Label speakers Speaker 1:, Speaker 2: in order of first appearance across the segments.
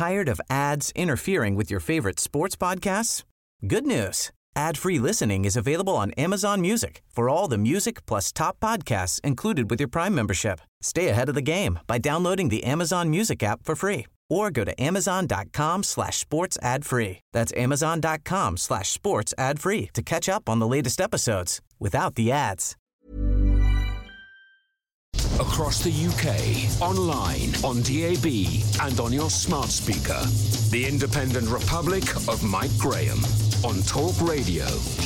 Speaker 1: Tired of ads interfering with your favorite sports podcasts? Good news. Ad-free listening is available on Amazon Music for all the music plus top podcasts included with your Prime membership. Stay ahead of the game by downloading the Amazon Music app for free or go to amazon.com/sports ad free. That's amazon.com/sports ad free to catch up on the latest episodes without the ads.
Speaker 2: Across the UK, online, on DAB, and on your smart speaker. The Independent Republic of Mike Graham on Talk Radio.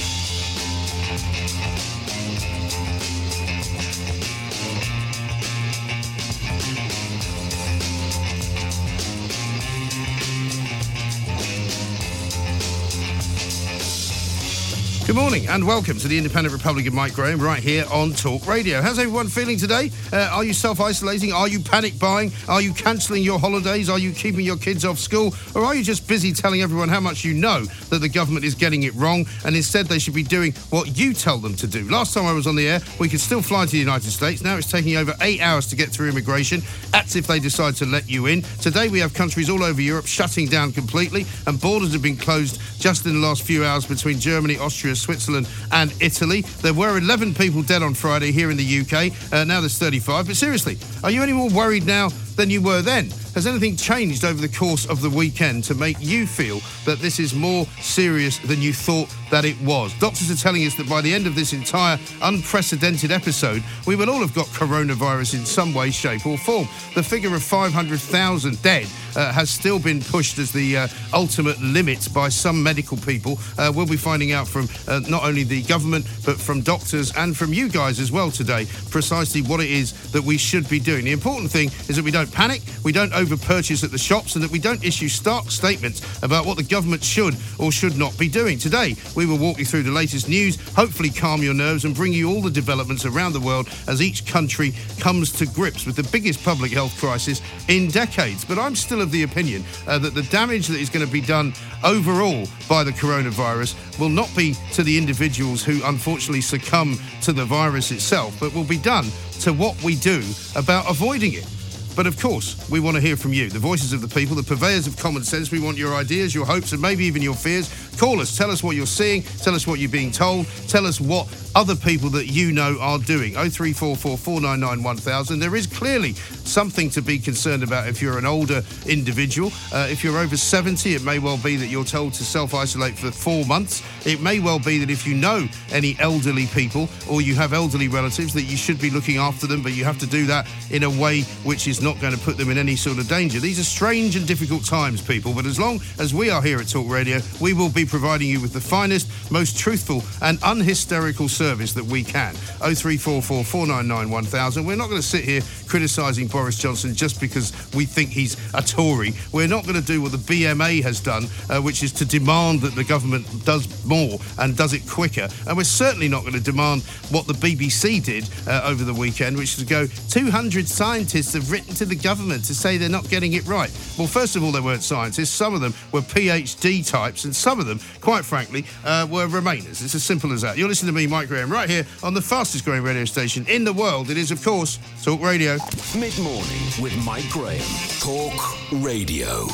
Speaker 3: Good morning and welcome to the Independent Republic of Mike Graham right here on Talk Radio. How's everyone feeling today? Are you self-isolating? Are you panic buying? Are you cancelling your holidays? Are you keeping your kids off school? Or are you just busy telling everyone how much you know that the government is getting it wrong and instead they should be doing what you tell them to do? Last time I was on the air, we could still fly to the United States. Now it's taking over 8 hours to get through immigration. That's if they decide to let you in. Today we have countries all over Europe shutting down completely and borders have been closed just in the last few hours between Germany, Austria, Switzerland and Italy. There were 11 people dead on Friday here in the UK. Now there's 35. But seriously, are you any more worried now than you were then? Has anything changed over the course of the weekend to make you feel that this is more serious than you thought that it was? Doctors are telling us that by the end of this entire unprecedented episode, we will all have got coronavirus in some way, shape or form. The figure of 500,000 dead has still been pushed as the ultimate limit by some medical people. We'll be finding out from not only the government, but from doctors and from you guys as well today, precisely what it is that we should be doing. The important thing is that we don't panic, we don't over-purchase at the shops, and that we don't issue stark statements about what the government should or should not be doing. Today, we will walk you through the latest news, hopefully calm your nerves and bring you all the developments around the world as each country comes to grips with the biggest public health crisis in decades. But I'm still of the opinion that the damage that is going to be done overall by the coronavirus will not be to the individuals who unfortunately succumb to the virus itself, but will be done to what we do about avoiding it. But of course, we want to hear from you, the voices of the people, the purveyors of common sense. We want your ideas, your hopes, and maybe even your fears. Call us, tell us what you're seeing, tell us what you're being told, tell us what other people that you know are doing. 0344 499 1000. There is clearly something to be concerned about if you're an older individual. If you're over 70, it may well be that you're told to self-isolate for 4 months. It may well be that if you know any elderly people or you have elderly relatives, that you should be looking after them, but you have to do that in a way which is not going to put them in any sort of danger. These are strange and difficult times, people, but as long as we are here at Talk Radio, we will be providing you with the finest, most truthful and unhysterical service that we can. 0344 499 1000. We're not going to sit here criticising Boris Johnson just because we think he's a Tory. We're not going to do what the BMA has done, which is to demand that the government does more and does it quicker. And we're certainly not going to demand what the BBC did over the weekend, which is to go, 200 scientists have written to the government to say they're not getting it right. Well, first of all, they weren't scientists. Some of them were PhD types, and some of them, quite frankly, were Remainers. It's as simple as that. You're listening to me, Mike Graham, right here on the fastest growing radio station in the world. It is, of course, Talk Radio.
Speaker 2: Mid-morning with Mike Graham. Talk Radio.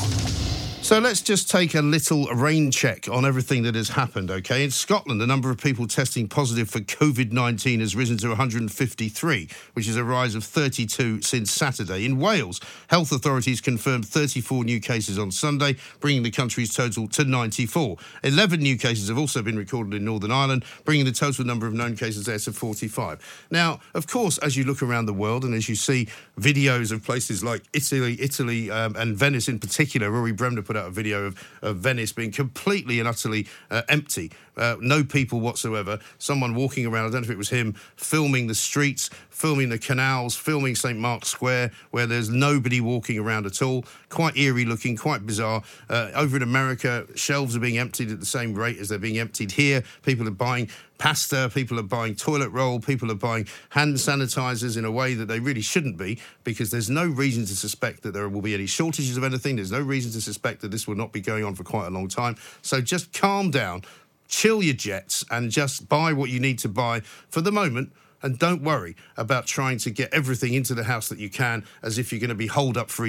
Speaker 3: So let's just take a little rain check on everything that has happened, OK? In Scotland, the number of people testing positive for COVID-19 has risen to 153, which is a rise of 32 since Saturday. In Wales, health authorities confirmed 34 new cases on Sunday, bringing the country's total to 94. 11 new cases have also been recorded in Northern Ireland, bringing the total number of known cases there to 45. Now, of course, as you look around the world and as you see videos of places like Italy and Venice in particular, Rory Bremner put out a video of Venice being completely and utterly empty. No people whatsoever. Someone walking around, I don't know if it was him, filming the streets, filming the canals, filming St. Mark's Square, where there's nobody walking around at all. Quite eerie looking, quite bizarre. Over in America, shelves are being emptied at the same rate as they're being emptied here. People are buying pasta, people are buying toilet roll, people are buying hand sanitizers in a way that they really shouldn't be, because there's no reason to suspect that there will be any shortages of anything. There's no reason to suspect that this will not be going on for quite a long time. So just calm down, chill your jets, and just buy what you need to buy for the moment. And don't worry about trying to get everything into the house that you can as if you're going to be holed up for a year.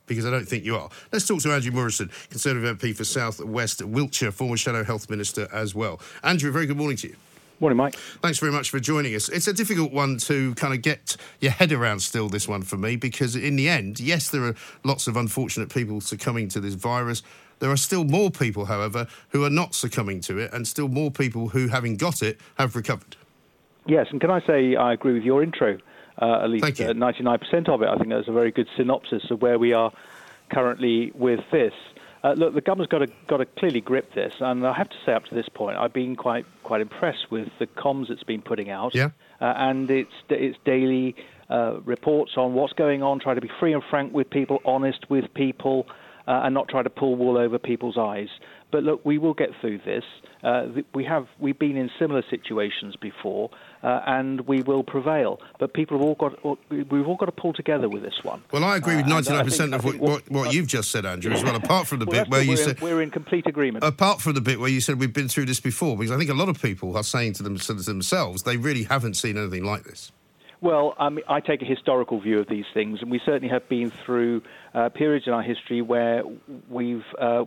Speaker 3: because I don't think you are. Let's talk to Andrew Morrison, Conservative MP for South West Wiltshire, former Shadow Health Minister as well. Andrew, very good morning to you.
Speaker 4: Morning, Mike.
Speaker 3: Thanks very much for joining us. It's a difficult one to kind of get your head around still, this one for me, because in the end, yes, there are lots of unfortunate people succumbing to this virus. There are still more people, however, who are not succumbing to it, and still more people who, having got it, have recovered.
Speaker 4: Yes, and can I say I agree with your intro, at least 99% of it. I think that's a very good synopsis of where we are currently with this. Look, the government's got to clearly grip this, and I have to say up to this point, I've been quite impressed with the comms it's been putting out, and its daily reports on what's going on, try to be free and frank with people, honest with people, and not try to pull wool over people's eyes. But look, we will get through this. We've been in similar situations before, and we will prevail. But we've all got to pull together with this one.
Speaker 3: Well, I agree with 99% of what you've just said, Andrew, as well. Apart from the bit where you said
Speaker 4: we're in complete agreement.
Speaker 3: Apart from the bit where you said we've been through this before, because I think a lot of people are saying to themselves they really haven't seen anything like this.
Speaker 4: Well, I take a historical view of these things, and we certainly have been through periods in our history where we've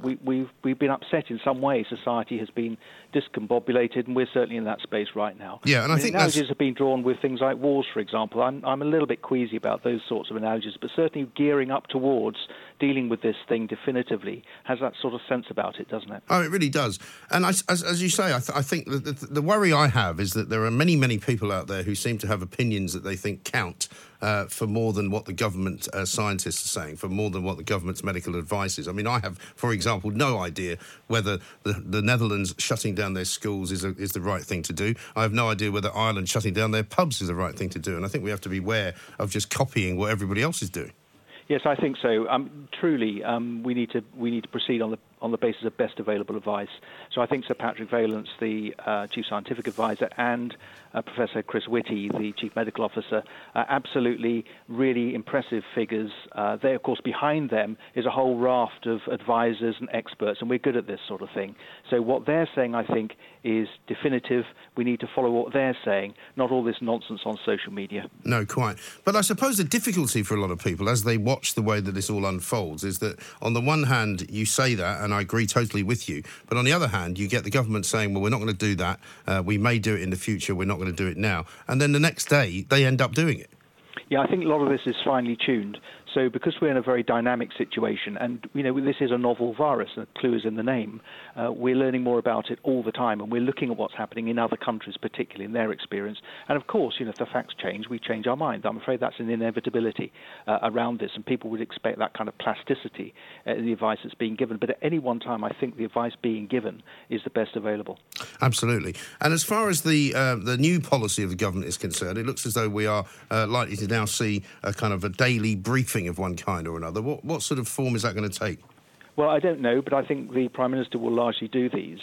Speaker 4: been upset in some way. Society has been discombobulated, and we're certainly in that space right now.
Speaker 3: Yeah, and I think
Speaker 4: analogies have been drawn with things like wars, for example. I'm a little bit queasy about those sorts of analogies, but certainly gearing up towards dealing with this thing definitively has that sort of sense about it, doesn't it?
Speaker 3: Oh, it really does. And as you say, I think the worry I have is that there are many, many people out there who seem to have opinions that they think count for more than what the government scientists are saying, for more than what the government's medical advice is. I mean, I have, for example, no idea whether the Netherlands shutting down their schools is the right thing to do. I have no idea whether Ireland shutting down their pubs is the right thing to do. And I think we have to beware of just copying what everybody else is doing.
Speaker 4: Yes, I think so. Truly, we need to proceed on the basis of best available advice. So I think Sir Patrick Vallance, the Chief Scientific Advisor, and Professor Chris Whitty, the Chief Medical Officer, are absolutely really impressive figures. They, of course, behind them is a whole raft of advisors and experts, and we're good at this sort of thing. So what they're saying, I think, is definitive. We need to follow what they're saying, not all this nonsense on social media.
Speaker 3: No, quite. But I suppose the difficulty for a lot of people as they watch the way that this all unfolds is that on the one hand you say that, and I agree totally with you, but on the other hand you get the government saying, well, we're not going to do that, we may do it in the future, we're not going to do it now, and then the next day they end up doing it.
Speaker 4: Yeah, I think a lot of this is finely tuned. So because we're in a very dynamic situation, and this is a novel virus, the clue is in the name, we're learning more about it all the time, and we're looking at what's happening in other countries, particularly in their experience. And of course, if the facts change, we change our mind. I'm afraid that's an inevitability around this, and people would expect that kind of plasticity in the advice that's being given. But at any one time, I think the advice being given is the best available.
Speaker 3: Absolutely. And as far as the new policy of the government is concerned, it looks as though we are likely to now see a kind of a daily briefing of one kind or another. What sort of form is that going to take?
Speaker 4: Well, I don't know, but I think the Prime Minister will largely do these.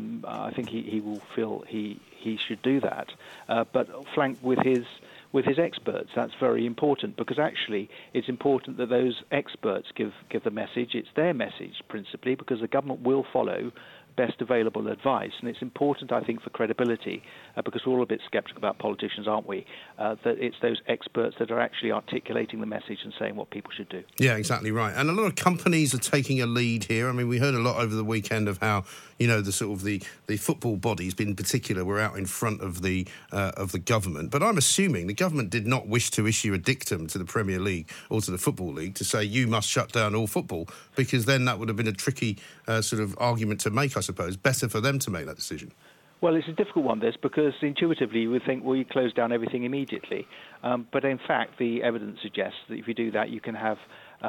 Speaker 4: I think he will feel he should do that, but flanked with his experts. That's very important, because actually it's important that those experts give the message. It's their message principally, because the government will follow best available advice, and it's important, I think, for credibility, because we're all a bit sceptical about politicians, aren't we, that it's those experts that are actually articulating the message and saying what people should do.
Speaker 3: Yeah, exactly right. And a lot of companies are taking a lead here. I mean, we heard a lot over the weekend of how, the sort of the football bodies in particular were out in front of the government. But I'm assuming the government did not wish to issue a dictum to the Premier League or to the Football League to say you must shut down all football, because then that would have been a tricky sort of argument to make, I suppose. Better for them to make that decision.
Speaker 4: Well, it's a difficult one, this, because intuitively you would think, well, you close down everything immediately. But in fact, the evidence suggests that if you do that, you can have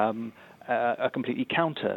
Speaker 4: a completely counter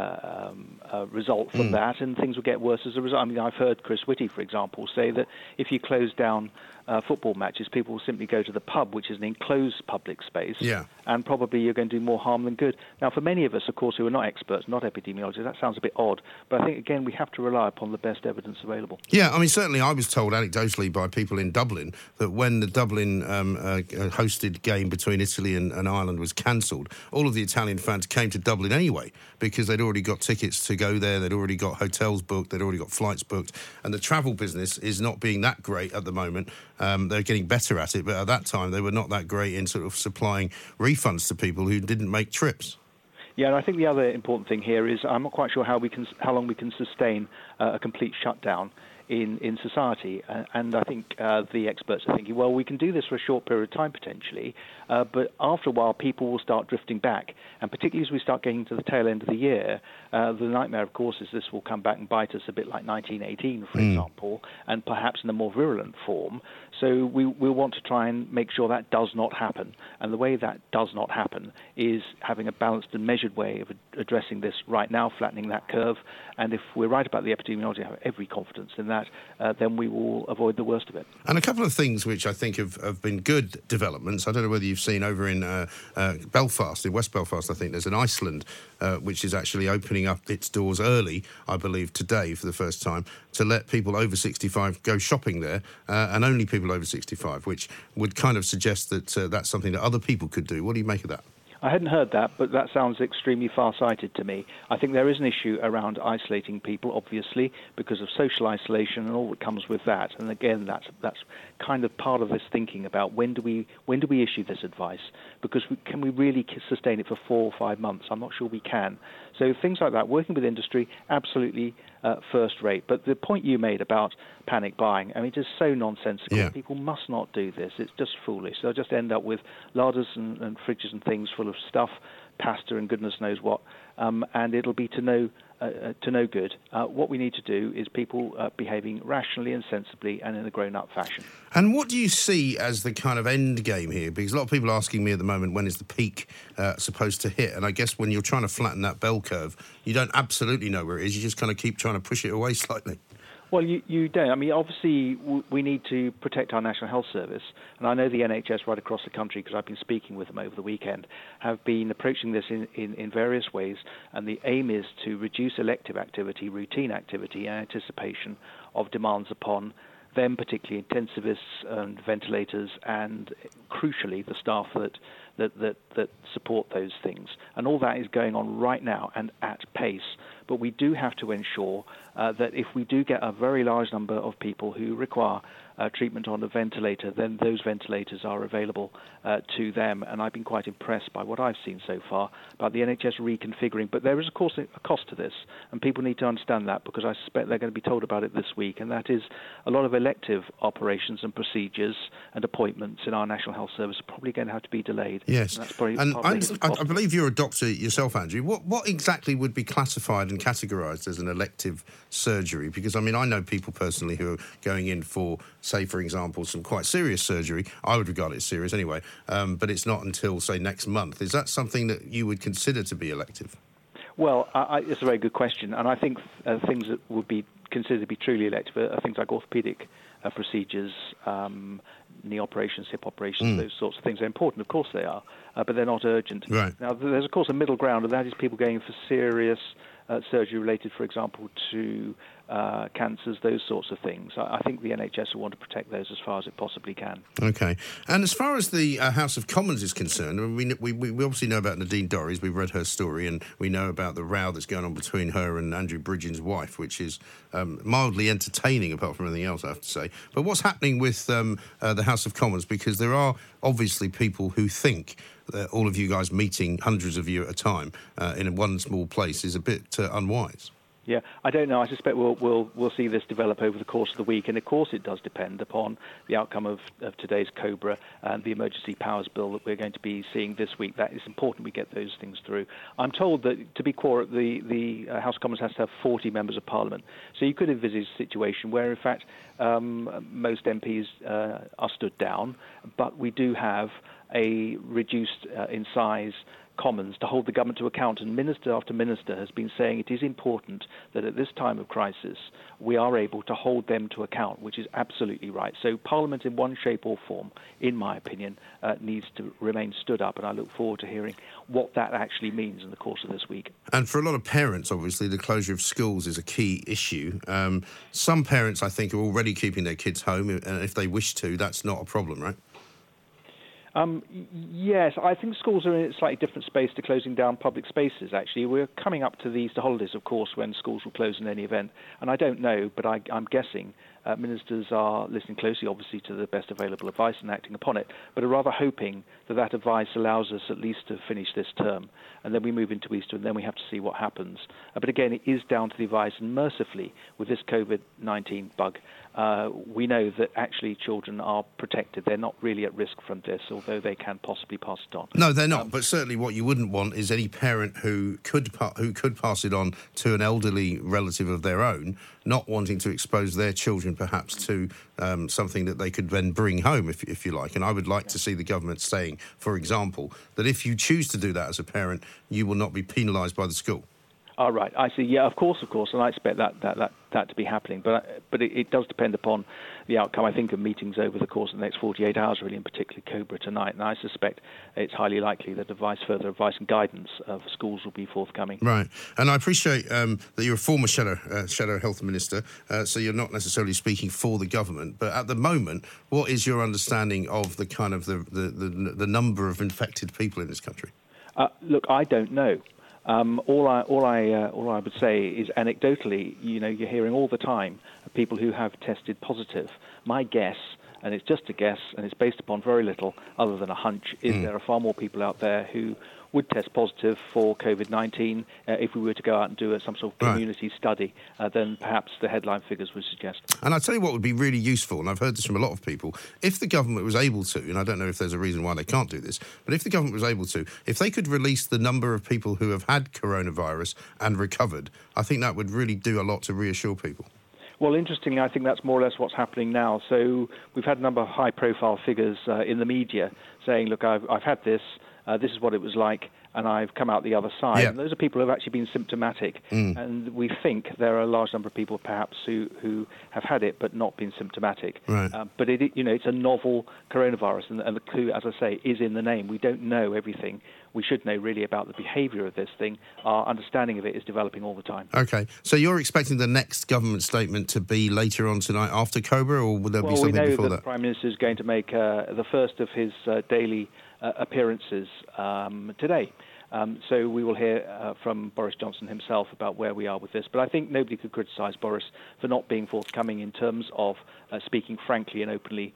Speaker 4: result from that, and things will get worse as a result. I mean, I've heard Chris Whitty, for example, say that if you close down football matches, people will simply go to the pub, which is an enclosed public space, and probably you're going to do more harm than good. Now, for many of us, of course, who are not experts, not epidemiologists, that sounds a bit odd, but I think, again, we have to rely upon the best evidence available. Yeah,
Speaker 3: I mean, certainly I was told anecdotally by people in Dublin that when the Dublin hosted game between Italy and Ireland was cancelled, all of the Italian fans came to Dublin anyway, because they'd already got tickets to go there, they'd already got hotels booked, they'd already got flights booked, and the travel business is not being that great at the moment. They're getting better at it, but at that time they were not that great in sort of supplying refunds to people who didn't make trips.
Speaker 4: Yeah, and I think the other important thing here is I'm not quite sure how long we can sustain a complete shutdown in society. And I think the experts are thinking, well, we can do this for a short period of time potentially, but after a while people will start drifting back. And particularly as we start getting to the tail end of the year, the nightmare, of course, is this will come back and bite us a bit like 1918, for example, and perhaps in a more virulent form. So we'll want to try and make sure that does not happen. And the way that does not happen is having a balanced and measured way of addressing this right now, flattening that curve. And if we're right about the epidemiology, I have every confidence in that, then we will avoid the worst of it.
Speaker 3: And a couple of things which I think have been good developments. I don't know whether you've seen over in Belfast, in West Belfast, I think there's an Iceland which is actually opening up its doors early, I believe, today for the first time, to let people over 65 go shopping there, and only people over 65, which would kind of suggest that that's something that other people could do. What do you make of that?
Speaker 4: I hadn't heard that, but that sounds extremely far-sighted to me. I think there is an issue around isolating people, obviously, because of social isolation and all that comes with that. And again, that's kind of part of this thinking about when do we issue this advice? Because can we really sustain it for 4 or 5 months? I'm not sure we can. So things like that, working with industry, absolutely first rate. But the point you made about panic buying, I mean, it is so nonsensical. Yeah. People must not do this. It's just foolish. They'll just end up with larders and fridges and things full of stuff, pasta and goodness knows what, and it'll be to no good. What we need to do is people behaving rationally and sensibly and in a grown-up fashion.
Speaker 3: And what do you see as the kind of end game here? Because a lot of people are asking me at the moment, when is the peak supposed to hit? And I guess when you're trying to flatten that bell curve, you don't absolutely know where it is. You just kind of keep trying to push it away slightly.
Speaker 4: Well, you don't. I mean, obviously, we need to protect our National Health Service. And I know the NHS right across the country, because I've been speaking with them over the weekend, have been approaching this in various ways. And the aim is to reduce elective activity, routine activity, in anticipation of demands upon them, particularly intensivists and ventilators, and crucially the staff that support those things. And all that is going on right now and at pace. But we do have to ensure that if we do get a very large number of people who require treatment on a ventilator, then those ventilators are available to them. And I've been quite impressed by what I've seen so far about the NHS reconfiguring. But there is, of course, a cost to this, and people need to understand that, because I suspect they're going to be told about it this week, and that is a lot of elective operations and procedures and appointments in our National Health Service are probably going to have to be delayed.
Speaker 3: Yes,
Speaker 4: and that's probably
Speaker 3: I believe you're a doctor yourself, Andrew. What exactly would be classified and categorised as an elective surgery? Because, I mean, I know people personally who are going in for, say, for example, some quite serious surgery. I would regard it as serious anyway, but it's not until, say, next month. Is that something that you would consider to be elective?
Speaker 4: Well, it's a very good question, and I think things that would be considered to be truly elective are things like orthopaedic procedures, knee operations, hip operations, those sorts of things. They're important, of course they are, but they're not urgent.
Speaker 3: Right.
Speaker 4: Now, there's, of course, a middle ground, and that is people going for serious surgery related, for example, to cancers, those sorts of things. I think the NHS will want to protect those as far as it possibly can.
Speaker 3: OK. And as far as the House of Commons is concerned, I mean, we obviously know about Nadine Dorries. We've read her story, and we know about the row that's going on between her and Andrew Bridgen's wife, which is mildly entertaining, apart from anything else, I have to say. But what's happening with the House of Commons? Because there are obviously people who think that all of you guys meeting, hundreds of you at a time, in one small place is a bit unwise.
Speaker 4: Yeah, I don't know. I suspect we'll see this develop over the course of the week, and of course it does depend upon the outcome of today's COBRA and the Emergency Powers Bill that we're going to be seeing this week. That is important we get those things through. I'm told that to be quorum, the House of Commons has to have 40 members of Parliament. So you could envisage a situation where, in fact, most MPs are stood down, but we do have a reduced in size Commons to hold the government to account, and minister after minister has been saying it is important that at this time of crisis we are able to hold them to account, which is absolutely right. So Parliament in one shape or form, in my opinion, needs to remain stood up, and I look forward to hearing what that actually means in the course of this week.
Speaker 3: And for a lot of parents, obviously, the closure of schools is a key issue. Some parents, I think, are already keeping their kids home, and if they wish to, that's not a problem, right?
Speaker 4: Yes, I think schools are in a slightly different space to closing down public spaces, actually. We're coming up to the Easter holidays, of course, when schools will close in any event. And I don't know, but I'm guessing ministers are listening closely, obviously, to the best available advice and acting upon it, but are rather hoping that advice allows us at least to finish this term. And then we move into Easter, and then we have to see what happens. But again, it is down to the advice, and mercifully, with this COVID-19 bug, we know that actually children are protected. They're not really at risk from this, although they can possibly pass it on.
Speaker 3: No, they're not. But certainly, what you wouldn't want is any parent who could pass it on to an elderly relative of their own, not wanting to expose their children perhaps to something that they could then bring home, if you like. And I would like to see the government saying, for example, that if you choose to do that as a parent, you will not be penalised by the school.
Speaker 4: Oh, right. I see. Yeah, of course, and I expect that to be happening. But it does depend upon the outcome, I think, of meetings over the course of the next 48 hours, really, and particularly Cobra tonight. And I suspect it's highly likely that further advice and guidance for schools will be forthcoming. Right.
Speaker 3: And I appreciate that you're a former Shadow Health Minister, so you're not necessarily speaking for the government. But at the moment, what is your understanding of the kind of the number of infected people in this country?
Speaker 4: Look, I don't know. All I would say is anecdotally, you're hearing all the time of people who have tested positive. My guess, and it's just a guess, and it's based upon very little other than a hunch, is there are far more people out there who would test positive for COVID-19 if we were to go out and do some sort of community study than perhaps the headline figures would suggest.
Speaker 3: And I'll tell you what would be really useful, and I've heard this from a lot of people, if the government was able to, and I don't know if there's a reason why they can't do this, but if the government was able to, if they could release the number of people who have had coronavirus and recovered, I think that would really do a lot to reassure people.
Speaker 4: Well, interestingly, I think that's more or less what's happening now. So we've had a number of high-profile figures in the media saying, look, I've had this, this is what it was like, and I've come out the other side. Yeah. And those are people who have actually been symptomatic. And we think there are a large number of people perhaps who have had it but not been symptomatic. Right. But it's a novel coronavirus, and the clue, as I say, is in the name. We don't know everything. We should know really about the behaviour of this thing. Our understanding of it is developing all the time. OK. So you're expecting the next government statement to be later on tonight after Cobra, or would there be something before that? Well, we know that the Prime Minister is going to make the first of his daily appearances today. So we will hear from Boris Johnson himself about where we are with this. But I think nobody could criticise Boris for not being forthcoming in terms of speaking frankly and openly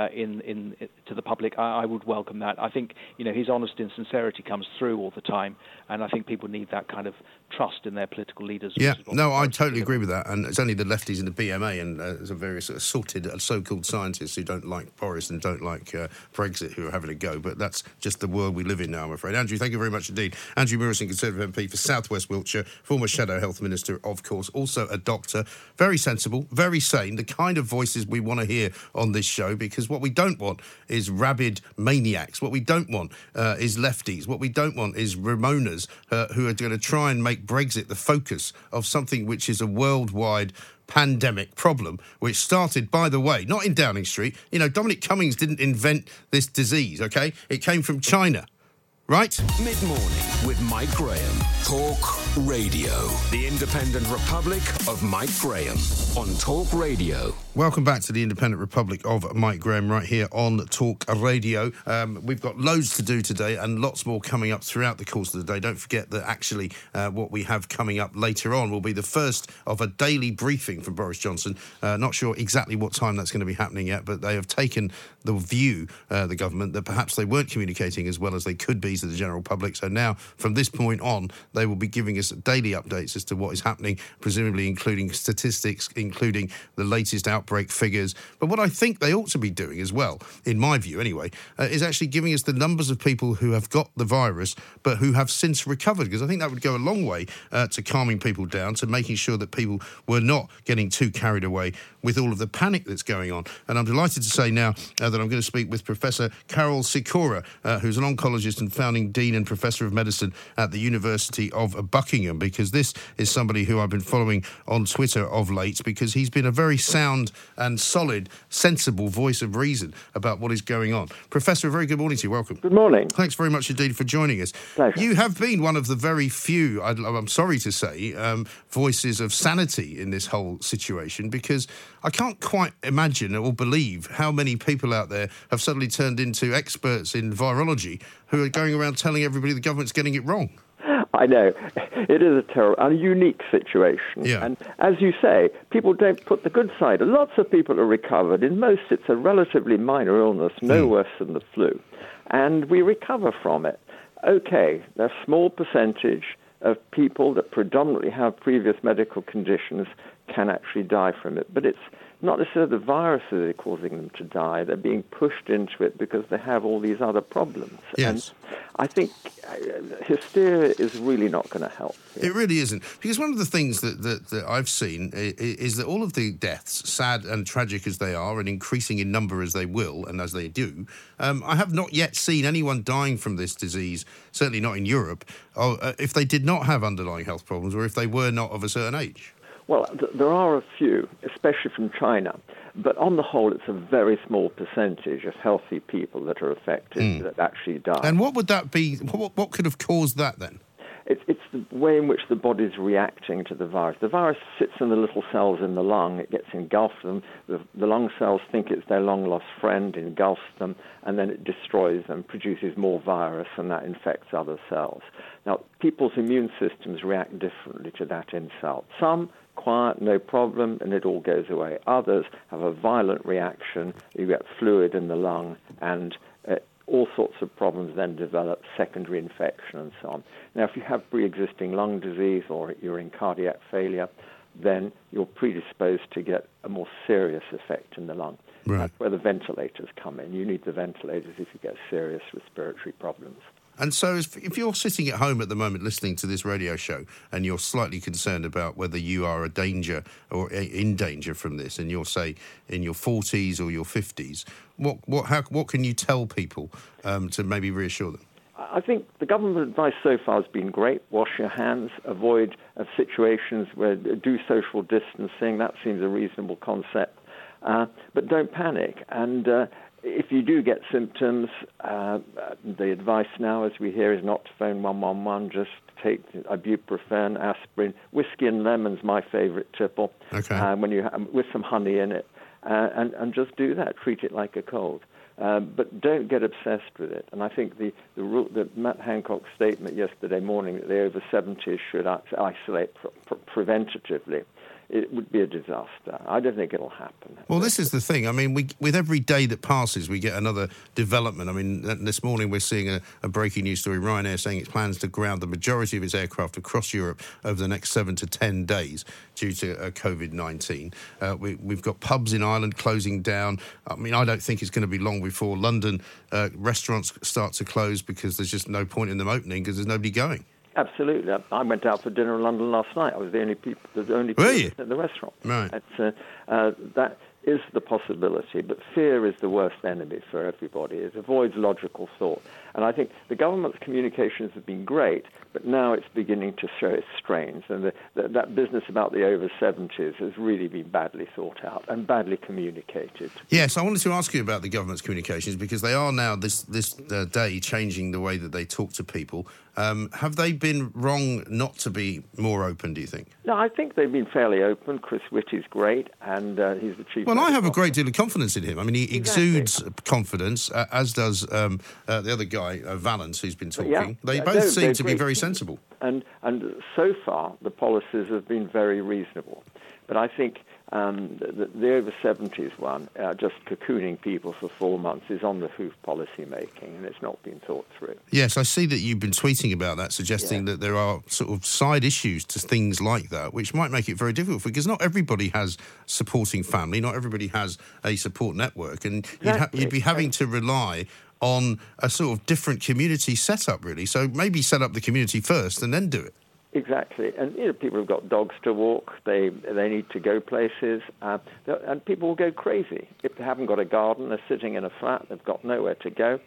Speaker 4: to the public. I would welcome that. I think his honesty and sincerity comes through all the time, and I think people need that kind of trust in their political leaders.
Speaker 3: Yeah, no, I totally agree with that. And it's only the lefties in the BMA and some various assorted so-called scientists who don't like Boris and don't like Brexit who are having a go. But that's just the world we live in now, I'm afraid. Andrew, thank you very much indeed. Andrew Murison, Conservative MP for South West Wiltshire, former Shadow Health Minister, of course, also a doctor. Very sensible, very sane, the kind of voices we want to hear on this show, because what we don't want is rabid maniacs. What we don't want is lefties. What we don't want is Ramonas who are going to try and make Brexit the focus of something which is a worldwide pandemic problem, which started, by the way, not in Downing Street. Dominic Cummings didn't invent this disease, OK? It came from China. Right?
Speaker 2: Mid-morning with Mike Graham. Talk Radio. The Independent Republic of Mike Graham on Talk Radio.
Speaker 3: Welcome back to the Independent Republic of Mike Graham right here on Talk Radio. We've got loads to do today and lots more coming up throughout the course of the day. Don't forget that actually what we have coming up later on will be the first of a daily briefing from Boris Johnson. Not sure exactly what time that's going to be happening yet, but they have taken the view, the government, that perhaps they weren't communicating as well as they could be to the general public. So now, from this point on, they will be giving us daily updates as to what is happening, presumably including statistics, including the latest outbreak figures. But what I think they ought to be doing as well, in my view anyway, is actually giving us the numbers of people who have got the virus but who have since recovered, because I think that would go a long way to calming people down, to making sure that people were not getting too carried away with all of the panic that's going on. And I'm delighted to say now that I'm going to speak with Professor Karol Sikora, who's an oncologist and founding Dean and Professor of Medicine at the University of Buckingham, because this is somebody who I've been following on Twitter of late, because he's been a very sound and solid, sensible voice of reason about what is going on. Professor, a very good morning to you. Welcome.
Speaker 5: Good morning.
Speaker 3: Thanks very much indeed for joining us.
Speaker 5: Pleasure.
Speaker 3: You have been one of the very few, I'm sorry to say, voices of sanity in this whole situation, because I can't quite imagine or believe how many people out there have suddenly turned into experts in virology who are going around telling everybody the government's getting it wrong.
Speaker 5: I know. It is a terrible and unique situation.
Speaker 3: Yeah.
Speaker 5: And as you say, people don't put the good side. Lots of people are recovered. In most, it's a relatively minor illness, no worse than the flu. And we recover from it. Okay, there's a small percentage of people that predominantly have previous medical conditions can actually die from it. But it's not necessarily the virus that is causing them to die. They're being pushed into it because they have all these other problems.
Speaker 3: Yes.
Speaker 5: And I think hysteria is really not going to help.
Speaker 3: It really isn't. Because one of the things that I've seen is that all of the deaths, sad and tragic as they are, and increasing in number as they will and as they do, I have not yet seen anyone dying from this disease, certainly not in Europe, if they did not have underlying health problems or if they were not of a certain age.
Speaker 5: Well, there are a few, especially from China, but on the whole, it's a very small percentage of healthy people that are affected that actually die.
Speaker 3: And what would that be? What could have caused that then?
Speaker 5: It's the way in which the body's reacting to the virus. The virus sits in the little cells in the lung. It gets engulfed them. The lung cells think it's their long-lost friend, engulfs them, and then it destroys them, produces more virus, and that infects other cells. Now, people's immune systems react differently to that insult. Some quiet, no problem, and it all goes away. Others have a violent reaction. You get fluid in the lung, and all sorts of problems then develop, secondary infection and so on. Now, if you have pre-existing lung disease or you're in cardiac failure, then you're predisposed to get a more serious effect in the lung.
Speaker 3: Right.
Speaker 5: That's where the ventilators come in. You need the ventilators if you get serious respiratory problems.
Speaker 3: And so if you're sitting at home at the moment listening to this radio show and you're slightly concerned about whether you are a danger or in danger from this, and you're, say, in your 40s or your 50s, what can you tell people to maybe reassure them?
Speaker 5: I think the government advice so far has been great. Wash your hands, avoid situations where do social distancing. That seems a reasonable concept. But don't panic. And if you do get symptoms, the advice now, as we hear, is not to phone 111. Just take ibuprofen, aspirin. Whiskey and lemon's my favourite tipple.
Speaker 3: Okay.
Speaker 5: With some honey in it, and just do that. Treat it like a cold. But don't get obsessed with it. And I think the Matt Hancock's statement yesterday morning that the over 70s should isolate preventatively, it would be a disaster. I don't think it'll happen.
Speaker 3: Well, this is the thing. I mean, with every day that passes, we get another development. I mean, this morning we're seeing a breaking news story, Ryanair saying it plans to ground the majority of its aircraft across Europe over the next 7 to 10 days due to COVID-19. We've got pubs in Ireland closing down. I mean, I don't think it's going to be long before London restaurants start to close because there's just no point in them opening because there's nobody going.
Speaker 5: Absolutely. I went out for dinner in London last night. I was the only person at the restaurant.
Speaker 3: Right.
Speaker 5: That is the possibility, but fear is the worst enemy for everybody. It avoids logical thought. And I think the government's communications have been great, but now it's beginning to show its strains. And that business about the over 70s has really been badly thought out and badly communicated.
Speaker 3: Yes, I wanted to ask you about the government's communications because they are now this day changing the way that they talk to people. Have they been wrong not to be more open, do you think?
Speaker 5: No, I think they've been fairly open. Chris Whitty's great, and he's the chief.
Speaker 3: Well, I have a great deal of confidence in him. I mean, he exudes confidence, as does the other guy, Valance, who's been talking.
Speaker 5: Yeah.
Speaker 3: They both seem to be very sensible.
Speaker 5: And so far, the policies have been very reasonable. But I think the over 70s one, just cocooning people for 4 months, is on the hoof policy making, and it's not been thought through.
Speaker 3: Yes, I see that you've been tweeting about that, suggesting that there are sort of side issues to things like that, which might make it very difficult because not everybody has supporting family, not everybody has a support network, and you'd be having to rely on a sort of different community setup, really. So maybe set up the community first and then do it.
Speaker 5: Exactly, and people have got dogs to walk. They need to go places, and people will go crazy if they haven't got a garden. They're sitting in a flat. They've got nowhere to go,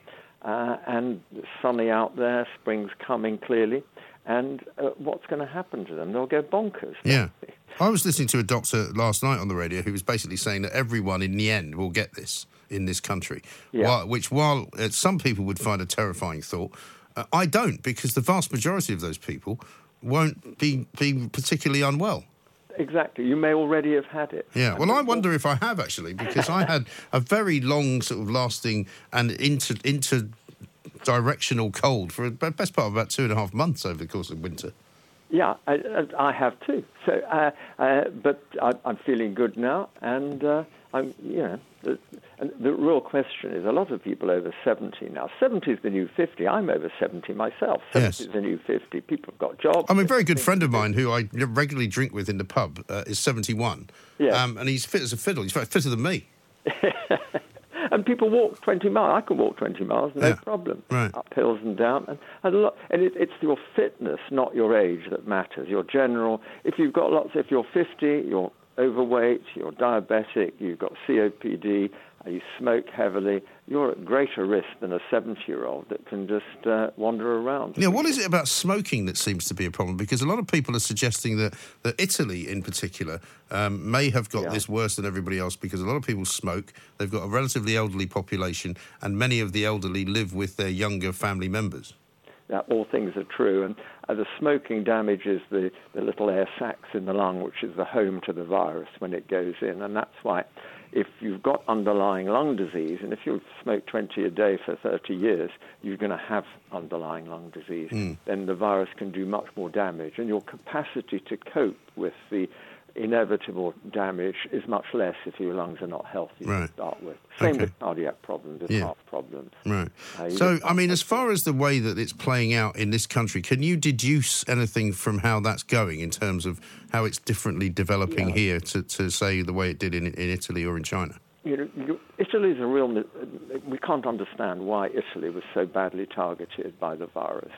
Speaker 5: and it's sunny out there. Spring's coming clearly, and what's going to happen to them? They'll go bonkers.
Speaker 3: Yeah. I was listening to a doctor last night on the radio who was basically saying that everyone in the end will get this in this country, while some people would find a terrifying thought, I don't, because the vast majority of those people won't be particularly unwell.
Speaker 5: Exactly. You may already have had it.
Speaker 3: Yeah. Well, I wonder if I have, actually, because I had a very long sort of lasting and inter-directional cold for the best part of about 2.5 months over the course of winter.
Speaker 5: Yeah, I have too. So, but I'm feeling good now, and I'm, and the real question is, a lot of people over 70 now. 70 is the new 50. I'm over 70 myself. 70 is the new 50. People have got jobs.
Speaker 3: I mean, a very good friend of mine who I regularly drink with in the pub is 71. Yeah. And he's fit as a fiddle. He's fitter than me.
Speaker 5: And people walk 20 miles. I can walk 20 miles, no problem.
Speaker 3: Right.
Speaker 5: Up hills and down. And it's your fitness, not your age, that matters. Your general. If you're 50, you're overweight, you're diabetic, you've got COPD, you smoke heavily, you're at greater risk than a 70-year-old that can just wander around.
Speaker 3: Yeah, what is it about smoking that seems to be a problem? Because a lot of people are suggesting that Italy, in particular, may have got this worse than everybody else because a lot of people smoke, they've got a relatively elderly population, and many of the elderly live with their younger family members.
Speaker 5: All things are true, and the smoking damages the little air sacs in the lung, which is the home to the virus when it goes in, and that's why if you've got underlying lung disease, and if you've smoked 20 a day for 30 years, you're going to have underlying lung disease, then the virus can do much more damage, and your capacity to cope with the inevitable damage is much less if your lungs are not healthy to start with. Same with cardiac problems, with heart problems.
Speaker 3: Right. So, I mean, as far as the way that it's playing out in this country, can you deduce anything from how that's going in terms of how it's differently developing here to say, the way it did in Italy or in China?
Speaker 5: Italy is a real... We can't understand why Italy was so badly targeted by the virus.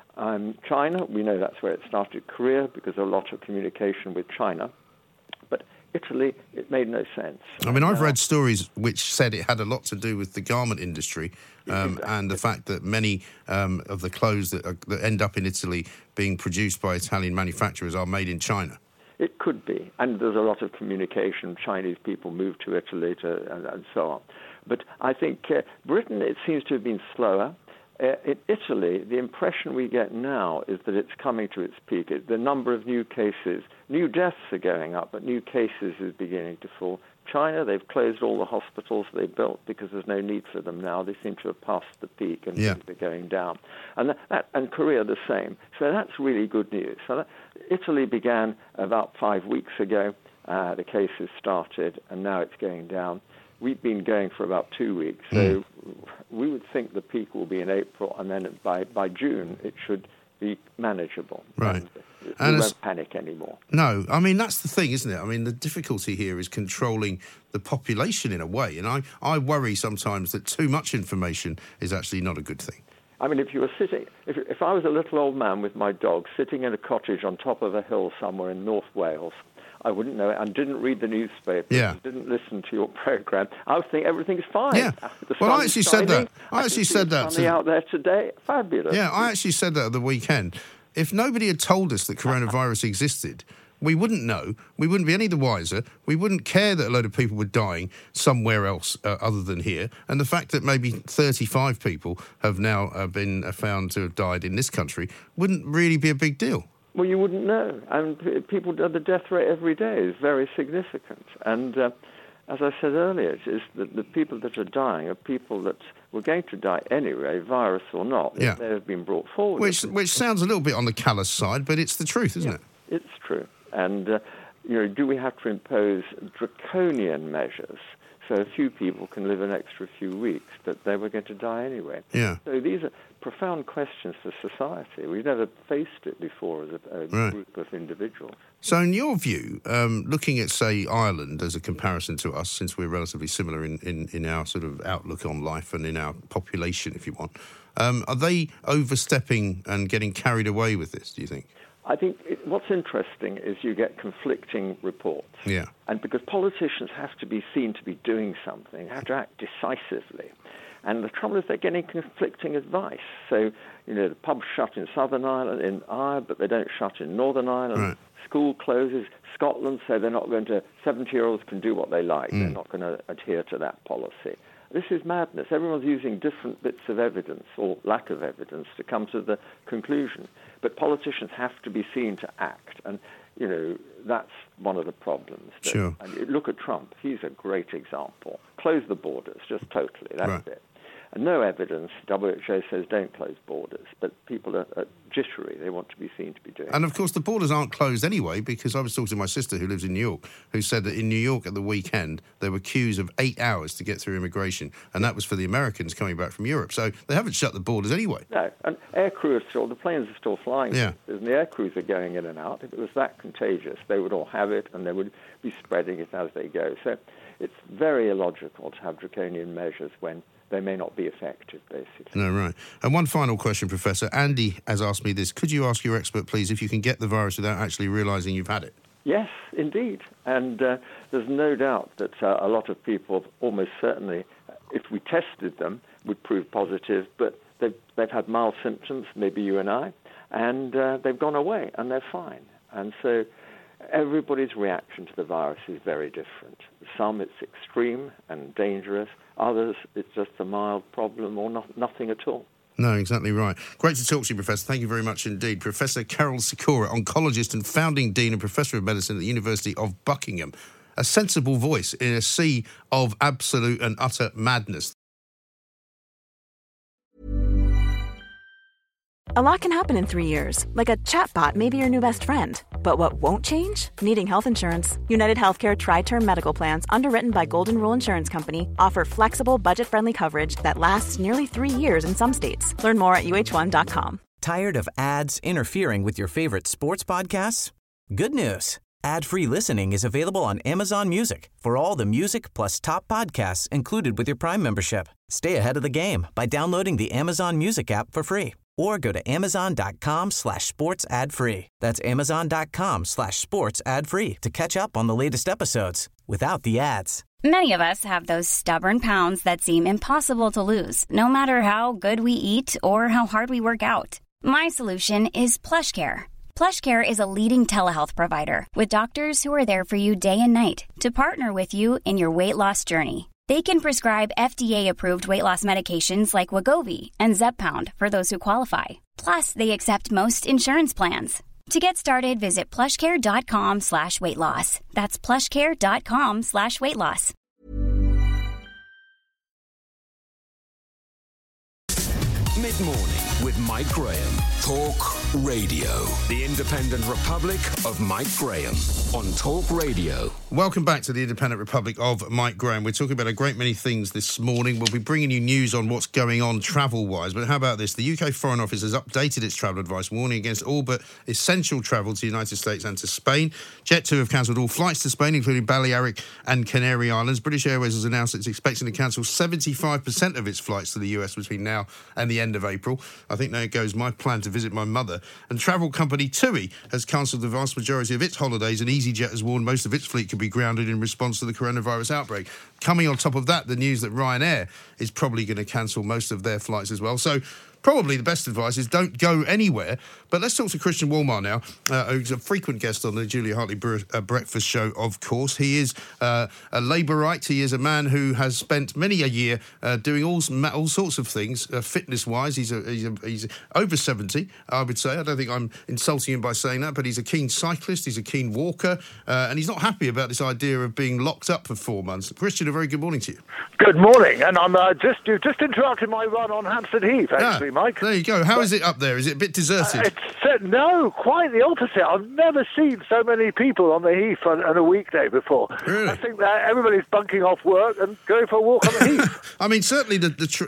Speaker 5: China, we know that's where it started. Korea, because of a lot of communication with China. But Italy, it made no sense.
Speaker 3: I mean, I've read stories which said it had a lot to do with the garment industry and the fact that many of the clothes that end up in Italy being produced by Italian manufacturers are made in China.
Speaker 5: It could be. And there's a lot of communication. Chinese people move to Italy and so on. But I think Britain, it seems to have been slower. In Italy, the impression we get now is that it's coming to its peak. The number of new cases, new deaths are going up, but new cases is beginning to fall. China, they've closed all the hospitals they built because there's no need for them now. They seem to have passed the peak and things are going down. And Korea the same. So that's really good news. So Italy began about 5 weeks ago. The cases started, and now it's going down. We've been going for about 2 weeks, so we would think the peak will be in April, and then by June it should be manageable.
Speaker 3: Right.
Speaker 5: And we won't panic anymore.
Speaker 3: No, I mean, that's the thing, isn't it? I mean, the difficulty here is controlling the population in a way, and I worry sometimes that too much information is actually not a good thing.
Speaker 5: I mean, if you were if I was a little old man with my dog sitting in a cottage on top of a hill somewhere in North Wales, I wouldn't know it, and didn't read the newspaper, didn't listen to your programme, I would think everything's fine.
Speaker 3: Yeah. Well, I actually said that. I actually said that.
Speaker 5: Sunny out there today, fabulous.
Speaker 3: Yeah, I actually said that at the weekend. If nobody had told us that coronavirus existed, we wouldn't know. We wouldn't be any the wiser. We wouldn't care that a load of people were dying somewhere else other than here. And the fact that maybe 35 people have now been found to have died in this country wouldn't really be a big deal.
Speaker 5: Well, you wouldn't know. And the death rate every day is very significant. And as I said earlier, is that the people that are dying are people that were going to die anyway, virus or not.
Speaker 3: Yeah.
Speaker 5: They have been brought forward.
Speaker 3: Which sounds a little bit on the callous side, but it's the truth, isn't it?
Speaker 5: It's true. And, do we have to impose draconian measures so a few people can live an extra few weeks, but they were going to die anyway?
Speaker 3: Yeah.
Speaker 5: So these are profound questions for society. We've never faced it before as a group of individuals.
Speaker 3: So in your view, looking at, say, Ireland as a comparison to us, since we're relatively similar in our sort of outlook on life and in our population, if you want, are they overstepping and getting carried away with this, do you think?
Speaker 5: I think what's interesting is you get conflicting reports.
Speaker 3: Yeah.
Speaker 5: And because politicians have to be seen to be doing something, have to act decisively. And the trouble is they're getting conflicting advice. So, the pubs shut in Southern Ireland, but they don't shut in Northern Ireland.
Speaker 3: Right.
Speaker 5: school closes. Scotland say they're not going to, 70-year-olds can do what they like. They're not going to adhere to that policy. This is madness. Everyone's using different bits of evidence or lack of evidence to come to the conclusion. But politicians have to be seen to act. And, that's one of the problems.
Speaker 3: Sure.
Speaker 5: And look at Trump. He's a great example. Close the borders, just totally. That's it. And no evidence. WHO says don't close borders, but people are jittery. They want to be seen to be doing it.
Speaker 3: And, of course, the borders aren't closed anyway, because I was talking to my sister who lives in New York, who said that in New York at the weekend there were queues of 8 hours to get through immigration, and that was for the Americans coming back from Europe. So they haven't shut the borders anyway.
Speaker 5: No, and air crew the planes are still flying.
Speaker 3: Yeah.
Speaker 5: And the air crews are going in and out. If it was that contagious, they would all have it, and they would be spreading it as they go. So it's very illogical to have draconian measures when they may not be effective, basically.
Speaker 3: No, right. And one final question, Professor. Andy has asked me this. Could you ask your expert, please, if you can get the virus without actually realising you've had it?
Speaker 5: Yes, indeed. And there's no doubt that a lot of people, almost certainly, if we tested them, would prove positive, but they've had mild symptoms, maybe you and I, and they've gone away, and they're fine. And so everybody's reaction to the virus is very different. Some, it's extreme and dangerous. Others, it's just a mild problem or nothing at all.
Speaker 3: No, exactly right. Great to talk to you, Professor. Thank you very much indeed. Professor Karol Sikora, oncologist and founding dean and professor of medicine at the University of Buckingham. A sensible voice in a sea of absolute and utter madness.
Speaker 6: A lot can happen in 3 years, like a chatbot may be your new best friend. But what won't change? Needing health insurance. United Healthcare Tri-Term Medical Plans, underwritten by Golden Rule Insurance Company, offer flexible, budget-friendly coverage that lasts nearly 3 years in some states. Learn more at UH1.com.
Speaker 1: Tired of ads interfering with your favorite sports podcasts? Good news. Ad-free listening is available on Amazon Music for all the music plus top podcasts included with your Prime membership. Stay ahead of the game by downloading the Amazon Music app for free. Or go to amazon.com/sports ad free. That's amazon.com/sports ad free to catch up on the latest episodes without the ads.
Speaker 7: Many of us have those stubborn pounds that seem impossible to lose, no matter how good we eat or how hard we work out. My solution is PlushCare. PlushCare is a leading telehealth provider with doctors who are there for you day and night to partner with you in your weight loss journey. They can prescribe FDA-approved weight loss medications like Wegovy and Zepbound for those who qualify. Plus, they accept most insurance plans. To get started, visit plushcare.com/weight loss. That's plushcare.com/weight loss.
Speaker 2: Mid-morning with Mike Graham. Talk Radio. The Independent Republic of Mike Graham on Talk Radio.
Speaker 3: Welcome back to the Independent Republic of Mike Graham. We're talking about a great many things this morning. We'll be bringing you news on what's going on travel-wise. But how about this? The UK Foreign Office has updated its travel advice, warning against all but essential travel to the United States and to Spain. Jet2 have cancelled all flights to Spain, including Balearic and Canary Islands. British Airways has announced it's expecting to cancel 75% of its flights to the US between now and the end of April. I think there goes my plan to visit my mother. And travel company TUI has cancelled the vast majority of its holidays, and EasyJet has warned most of its fleet could be grounded in response to the coronavirus outbreak. Coming on top of that, the news that Ryanair is probably going to cancel most of their flights as well. So probably the best advice is don't go anywhere. But let's talk to Christian Wolmar now, who's a frequent guest on the Julia Hartley Breakfast Show, of course. He is a Labourite. He is a man who has spent many a year doing all sorts of things, fitness-wise. He's over 70, I would say. I don't think I'm insulting him by saying that, but he's a keen cyclist, he's a keen walker, and he's not happy about this idea of being locked up for 4 months. Christian, a very good morning to you.
Speaker 8: Good morning, and I'm just interrupted my run on Hampstead Heath, actually, Mike.
Speaker 3: There you go. How is it up there? Is it a bit deserted?
Speaker 8: No, quite the opposite. I've never seen so many people on the Heath on a weekday before.
Speaker 3: Really?
Speaker 8: I think that everybody's bunking off work and going for a walk on the Heath.
Speaker 3: I mean, certainly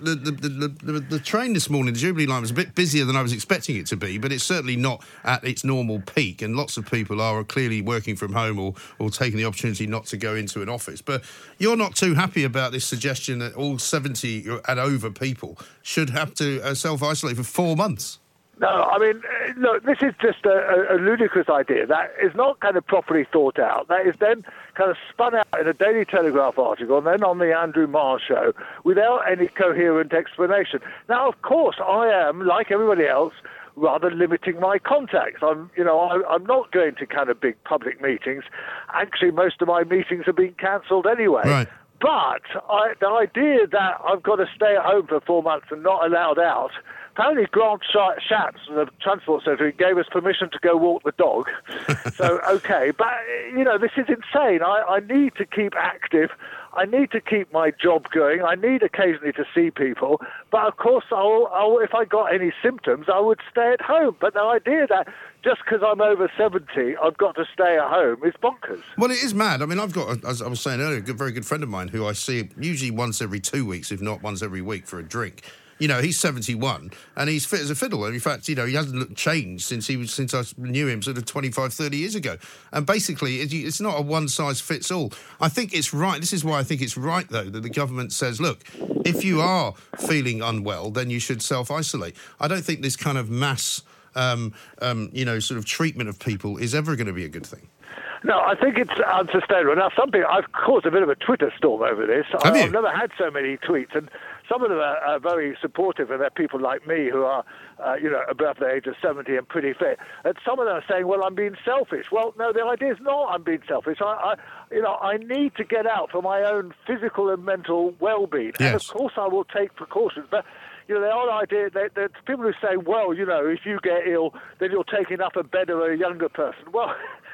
Speaker 3: the train this morning, the Jubilee line, was a bit busier than I was expecting it to be, but it's certainly not at its normal peak, and lots of people are clearly working from home or taking the opportunity not to go into an office. But you're not too happy about this suggestion that all 70 and over people should have to self-isolate for 4 months?
Speaker 8: No, I mean, look, this is just a ludicrous idea that is not kind of properly thought out. That is then kind of spun out in a Daily Telegraph article and then on the Andrew Marr show without any coherent explanation. Now, of course, I am, like everybody else, rather limiting my contacts. I'm not going to kind of big public meetings. Actually, most of my meetings are being cancelled anyway.
Speaker 3: Right.
Speaker 8: But the idea that I've got to stay at home for 4 months and not allowed out, apparently Grant Shapps, the Transport Secretary, gave us permission to go walk the dog. So, okay. But, this is insane. I need to keep active. I need to keep my job going. I need occasionally to see people. But, of course, I'll, if I got any symptoms, I would stay at home. But the idea that just because I'm over 70, I've got to stay at home is bonkers.
Speaker 3: Well, it is mad. I mean, I've got, as I was saying earlier, a very good friend of mine who I see usually once every 2 weeks, if not once every week, for a drink. He's 71 and he's fit as a fiddle. And in fact, he hasn't changed since I knew him sort of 25, 30 years ago. And basically, it's not a one-size-fits-all. I think it's right. This is why I think it's right, though, that the government says, look, if you are feeling unwell, then you should self-isolate. I don't think this kind of mass, sort of treatment of people is ever going to be a good thing.
Speaker 8: No, I think it's unsustainable. Now, some people, I've caused a bit of a Twitter storm over this. I've never had so many tweets, and some of them are very supportive, and they're people like me who are, above the age of 70 and pretty fit. And some of them are saying, well, I'm being selfish. Well, no, the idea is not I'm being selfish. I need to get out for my own physical and mental well-being. Yes. And, of course, I will take precautions. But the old idea that people who say, well, if you get ill, then you're taking up a bed of a younger person. Well,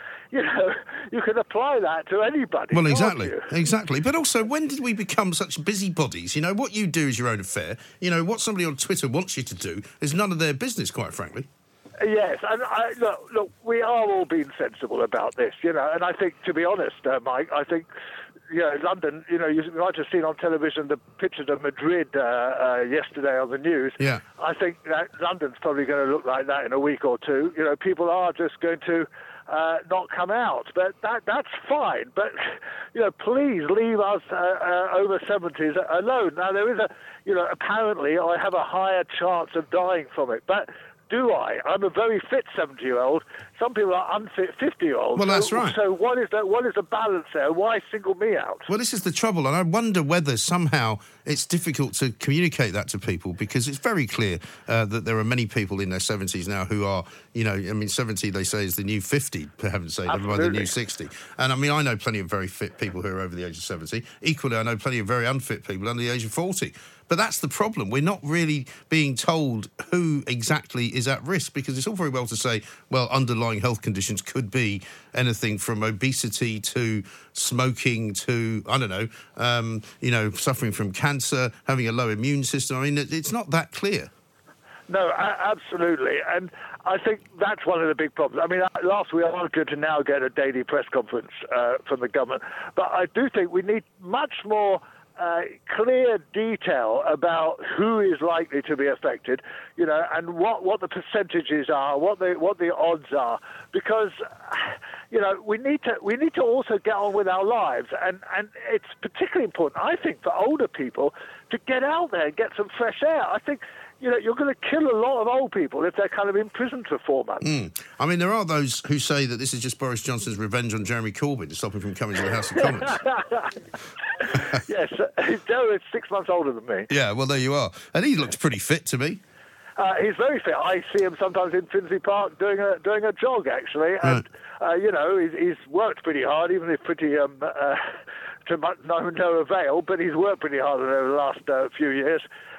Speaker 8: you can apply that to anybody.
Speaker 3: Well, exactly. But also, when did we become such busybodies? What you do is your own affair. What somebody on Twitter wants you to do is none of their business, quite frankly.
Speaker 8: Yes, and look, we are all being sensible about this, and I think, to be honest, Mike, I think, London, you might have seen on television the pictures of Madrid yesterday on the news. Yeah. I think that London's probably going to look like that in a week or two. People are just going to not come out, but that's fine. But please leave us over 70s alone. Now there is apparently I have a higher chance of dying from it, but do I? I'm a very fit 70-year-old. Some people are unfit 50-year-olds.
Speaker 3: Well, that's right.
Speaker 8: So what is the balance there? Why single me out?
Speaker 3: Well, this is the trouble, and I wonder whether somehow it's difficult to communicate that to people, because it's very clear that there are many people in their 70s now who are, 70 they say is the new 50, for heaven's sake, never mind the new 60. And I know plenty of very fit people who are over the age of 70. Equally, I know plenty of very unfit people under the age of 40. But that's the problem. We're not really being told who exactly is at risk, because it's all very well to say, well, underlying health conditions could be anything from obesity to smoking to, suffering from cancer, having a low immune system. It's not that clear.
Speaker 8: No, absolutely. And I think that's one of the big problems. Last we are going to now get a daily press conference from the government. But I do think we need much more clear detail about who is likely to be affected, and what the percentages are, what the odds are, because we need to also get on with our lives, and it's particularly important, I think, for older people to get out there and get some fresh air. I think you're going to kill a lot of old people if they're kind of imprisoned for 4 months.
Speaker 3: There are those who say that this is just Boris Johnson's revenge on Jeremy Corbyn to stop him from coming to the House of Commons.
Speaker 8: Yes, Joe is 6 months older than me.
Speaker 3: Yeah, well, there you are. And he looks pretty fit to me.
Speaker 8: He's very fit. I see him sometimes in Finsbury Park doing a jog, actually. And, he's worked pretty hard, even if pretty to no avail, but he's worked pretty hard over the last few years.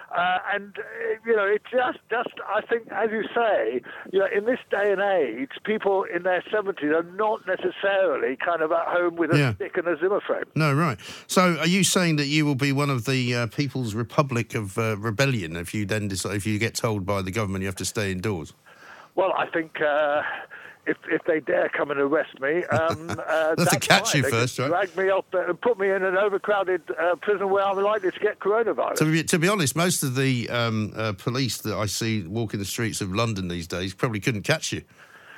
Speaker 8: It's just, I think, as you say, in this day and age, people in their 70s are not necessarily kind of at home with a stick and a Zimmer frame.
Speaker 3: No, right. So are you saying that you will be one of the People's Republic of Rebellion if you then decide, if you get told by the government you have to stay indoors?
Speaker 8: Well, I think if they dare come and arrest me,
Speaker 3: that's to catch you first, right?
Speaker 8: Drag me up and put me in an overcrowded prison where I'm likely to get coronavirus.
Speaker 3: To be honest, most of the police that I see walking the streets of London these days probably couldn't catch you.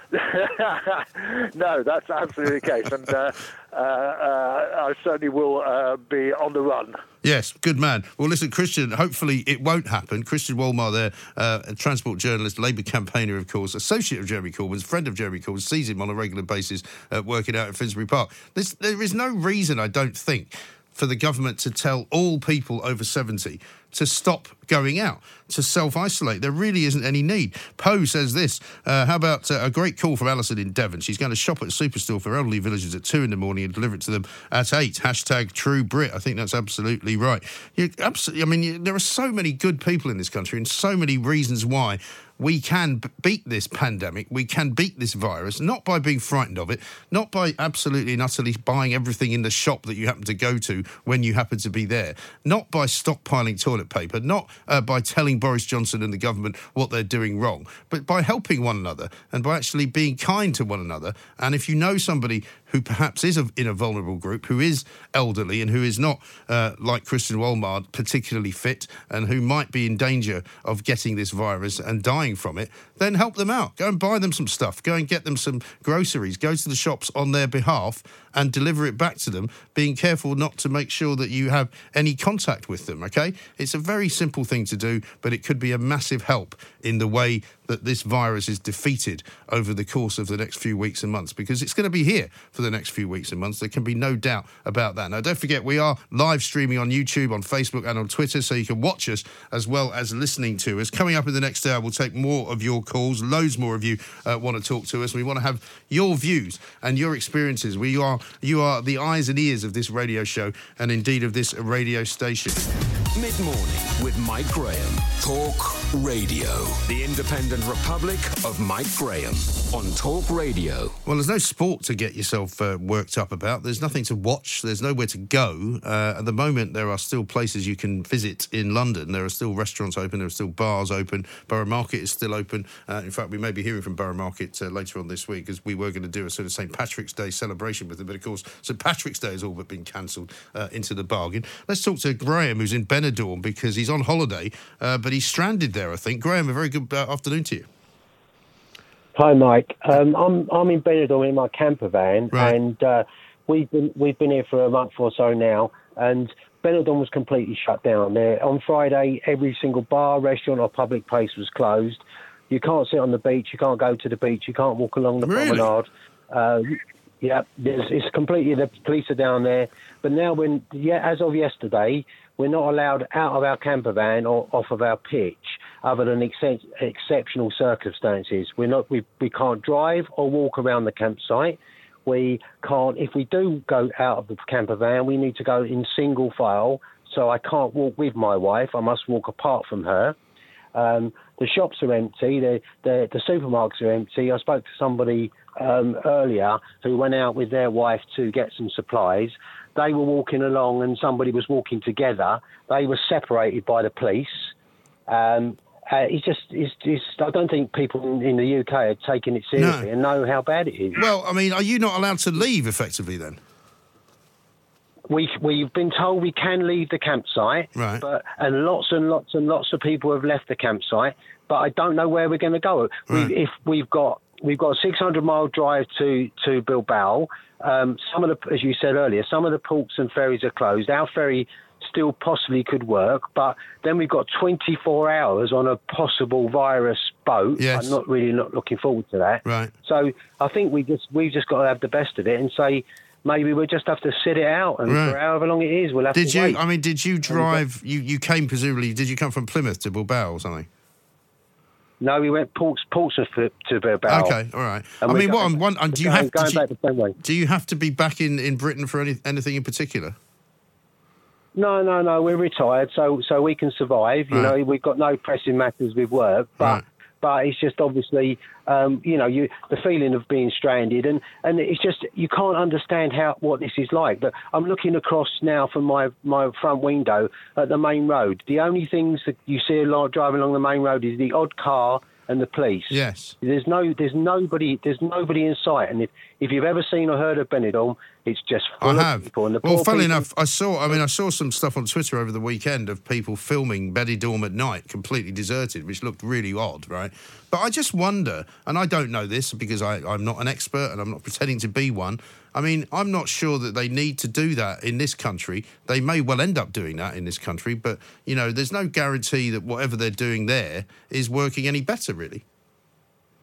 Speaker 8: No, that's absolutely the case, and I certainly will be on the run.
Speaker 3: Yes, good man. Well, listen, Christian, hopefully it won't happen. Christian Wolmar there, a transport journalist, Labour campaigner, of course, associate of Jeremy Corbyn's, friend of Jeremy Corbyn, sees him on a regular basis working out at Finsbury Park. There is no reason, I don't think, for the government to tell all people over 70 to stop going out, to self-isolate. There really isn't any need. Poe says this, how about a great call from Alison in Devon. She's going to shop at a superstore for elderly villagers at 2 a.m. and deliver it to them at 8. Hashtag True Brit. I think that's absolutely right. There are so many good people in this country and so many reasons why we can beat this pandemic, we can beat this virus, not by being frightened of it, not by absolutely and utterly buying everything in the shop that you happen to go to when you happen to be there, not by stockpiling toilet paper, not by telling Boris Johnson and the government what they're doing wrong, but by helping one another and by actually being kind to one another. And if you know somebody who perhaps is in a vulnerable group, who is elderly and who is not, like Christian Wolmard, particularly fit and who might be in danger of getting this virus and dying from it, then help them out. Go and buy them some stuff. Go and get them some groceries. Go to the shops on their behalf and deliver it back to them, being careful not to make sure that you have any contact with them, OK? It's a very simple thing to do, but it could be a massive help in the way that this virus is defeated over the course of the next few weeks and months, because it's going to be here for the next few weeks and months. There can be no doubt about that. Now, don't forget, we are live streaming on YouTube, on Facebook and on Twitter, so you can watch us as well as listening to us. Coming up in the next hour, we'll take more of your calls. Loads more of you want to talk to us. We want to have your views and your experiences. You are the eyes and ears of this radio show and indeed of this radio station.
Speaker 2: Mid-morning with Mike Graham. Talk Radio. The Independent Republic of Mike Graham on Talk Radio.
Speaker 3: Well, there's no sport to get yourself worked up about. There's nothing to watch. There's nowhere to go. At the moment, there are still places you can visit in London. There are still restaurants open. There are still bars open. Borough Market is still open. In fact, we may be hearing from Borough Market later on this week, because we were going to do a sort of St. Patrick's Day celebration with them. But, of course, St. Patrick's Day has all but been cancelled into the bargain. Let's talk to Graham, who's in Benidorm, because he's on holiday, but he's stranded there, I think. Graham, a very good afternoon to you.
Speaker 9: Hi, Mike. I'm in Benidorm in my camper van,
Speaker 3: right.
Speaker 9: And we've been here for a month or so now, and Benidorm was completely shut down. There on Friday, every single bar, restaurant, or public place was closed. You can't sit on the beach. You can't go to the beach. You can't walk along the promenade. Yeah, it's completely. The police are down there, but now as of yesterday, we're not allowed out of our camper van or off of our pitch, other than exceptional circumstances. We can't drive or walk around the campsite. We can't. If we do go out of the camper van, we need to go in single file. So I can't walk with my wife. I must walk apart from her. The shops are empty. The supermarkets are empty. I spoke to somebody earlier who went out with their wife to get some supplies. They were walking along and somebody was walking together. They were separated by the police. I don't think people in the UK are taking it seriously and know how bad it is.
Speaker 3: Well, I mean, are you not allowed to leave effectively then?
Speaker 9: We've been told we can leave the campsite,
Speaker 3: right?
Speaker 9: And lots of people have left the campsite, but I don't know where we're going to go.
Speaker 3: Right.
Speaker 9: We've got a 600-mile drive to Bilbao. Some of the, as you said earlier, some of the ports and ferries are closed. Our ferry still possibly could work, but then we've got 24 hours on a possible virus boat.
Speaker 3: Yes.
Speaker 9: I'm not looking forward to that.
Speaker 3: Right.
Speaker 9: So I think we've just got to have the best of it and say, maybe we'll just have to sit it out, and for however long it is, we'll have to wait.
Speaker 3: I mean, did you drive? You came presumably. Did you come from Plymouth to Bilbao or something?
Speaker 9: No, we went Portsmouth to Bilbao.
Speaker 3: Okay, all right. I mean, do you have
Speaker 9: back the same way.
Speaker 3: Do you have to be back in Britain for anything in particular?
Speaker 9: No. We're retired, so we can survive. You know, we've got no pressing matters with work, but it's just obviously, the feeling of being stranded, and it's just you can't understand what this is like. But I'm looking across now from my front window at the main road. The only things that you see driving along the main road is the odd car and the police.
Speaker 3: Yes.
Speaker 9: There's nobody in sight. And if you've ever seen or heard of Benidorm, it's just full of people. And
Speaker 3: funnily enough, I saw some stuff on Twitter over the weekend of people filming Benidorm at night, completely deserted, which looked really odd, right? But I just wonder, and I don't know this because I'm not an expert and I'm not pretending to be one. I mean, I'm not sure that they need to do that in this country. They may well end up doing that in this country, but, there's no guarantee that whatever they're doing there is working any better, really.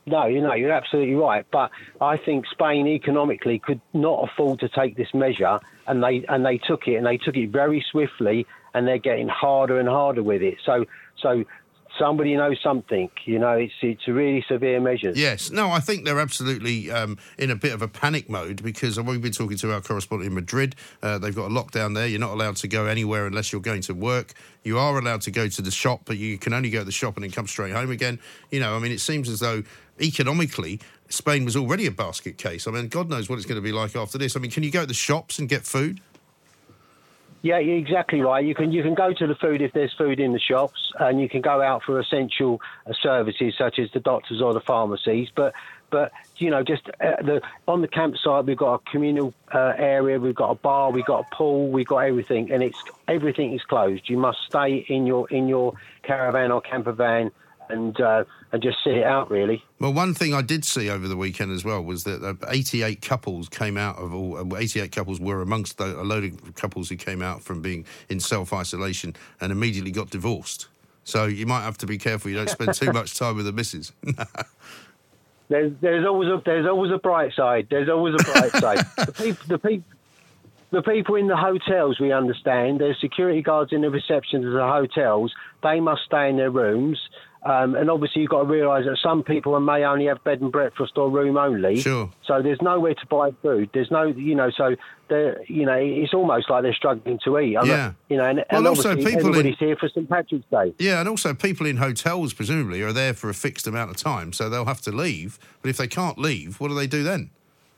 Speaker 9: No, you're absolutely right. But I think Spain economically could not afford to take this measure, and they took it, and they took it very swiftly, and they're getting harder and harder with it. So somebody knows something. It's really severe measures.
Speaker 3: Yes. No, I think they're absolutely in a bit of a panic mode, because we've been talking to our correspondent in Madrid. They've got a lockdown there. You're not allowed to go anywhere unless you're going to work. You are allowed to go to the shop, but you can only go to the shop and then come straight home again. It seems as though economically Spain was already a basket case. I mean, God knows what it's going to be like after this. I mean, can you go to the shops and get food?
Speaker 9: Yeah, you're exactly right. You can go to the food if there's food in the shops, and you can go out for essential services such as the doctors or the pharmacies. But just on the campsite, we've got a communal area, we've got a bar, we've got a pool, we've got everything, and everything is closed. You must stay in your caravan or camper van and just sit it out, really.
Speaker 3: Well, one thing I did see over the weekend as well was that 88 couples came out of all. 88 couples were amongst a load of couples who came out from being in self-isolation and immediately got divorced. So you might have to be careful you don't spend too much time with the missus.
Speaker 9: There's always a bright side. There's always a bright side. The people in the hotels, we understand, there's security guards in the receptions of the hotels. They must stay in their rooms. And obviously you've got to realise that some people may only have bed and breakfast or room only.
Speaker 3: Sure.
Speaker 9: So there's nowhere to buy food. There's no, so it's almost like they're struggling to eat. And
Speaker 3: also
Speaker 9: everybody's here for St Patrick's Day.
Speaker 3: Yeah, and also people in hotels presumably are there for a fixed amount of time, so they'll have to leave. But if they can't leave, what do they do then?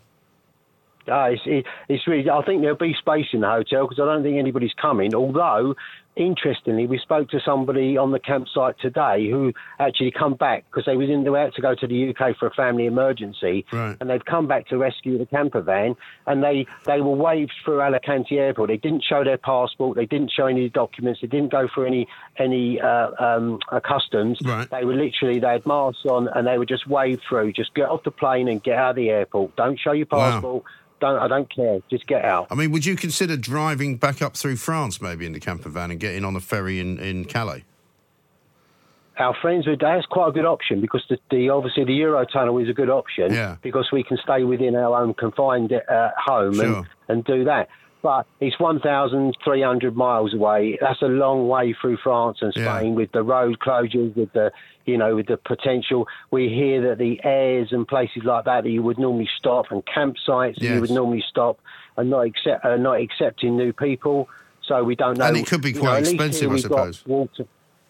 Speaker 9: It's really. I think there'll be space in the hotel because I don't think anybody's coming. Although, interestingly, we spoke to somebody on the campsite today who actually come back because they had to go to the UK for a family emergency,
Speaker 3: right.
Speaker 9: And they've come back to rescue the camper van, and they were waved through Alicante Airport. They didn't show their passport, they didn't show any documents, they didn't go through any customs.
Speaker 3: Right.
Speaker 9: They had masks on, and they were just waved through. Just get off the plane and get out of the airport. Don't show your passport.
Speaker 3: Wow.
Speaker 9: I don't care. Just get out.
Speaker 3: I mean, would you consider driving back up through France, maybe in the camper van, and getting on a ferry in Calais?
Speaker 9: Our friends that's quite a good option because obviously the Eurotunnel is a good option.
Speaker 3: Yeah.
Speaker 9: Because we can stay within our own confined home.
Speaker 3: Sure.
Speaker 9: and do that. But it's 1,300 miles away. That's a long way through France and Spain with the road closures, with the potential. We hear that the airs and places like that you would normally stop, and campsites that you would normally stop, are not accepting new people. So we don't know.
Speaker 3: And it could be quite expensive, I suppose.
Speaker 9: Water.